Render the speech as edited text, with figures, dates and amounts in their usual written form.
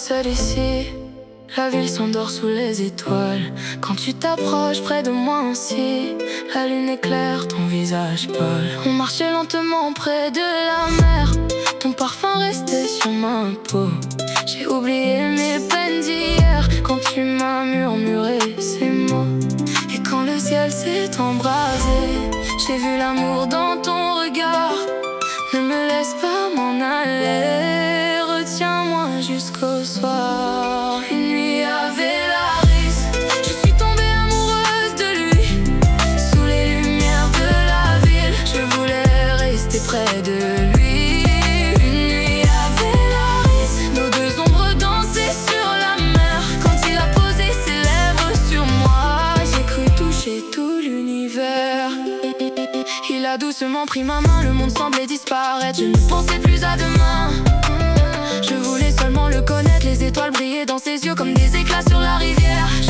seul ici. La ville s'endort sous les étoiles. Quand tu t'approches près de moi ainsi, la lune éclaire ton visage pâle. On marchait lentement près de la mer. Ton parfum restait sur ma peau. J'ai oublié mes peines d'hier quand tu m'as murmuré ces mots. Et quand le ciel s'est embrasé, j'ai vu l'amour dans ton regard. Ne me laisse pas m'en aller, retiens-moi jusqu'au soir. Une nuit à Vélaris, je suis tombée amoureuse de lui. Sous les lumières de la ville, je voulais rester près de lui. Une nuit à Vélaris, nos deux ombres dansaient sur la mer. Quand il a posé ses lèvres sur moi, j'ai cru toucher tout l'univers. Il a doucement pris ma main, le monde semblait disparaître. Je ne pensais plus à demain. Je voulais seulement le connaître. Les étoiles brillaient dans ses yeux comme des éclats sur la rivière.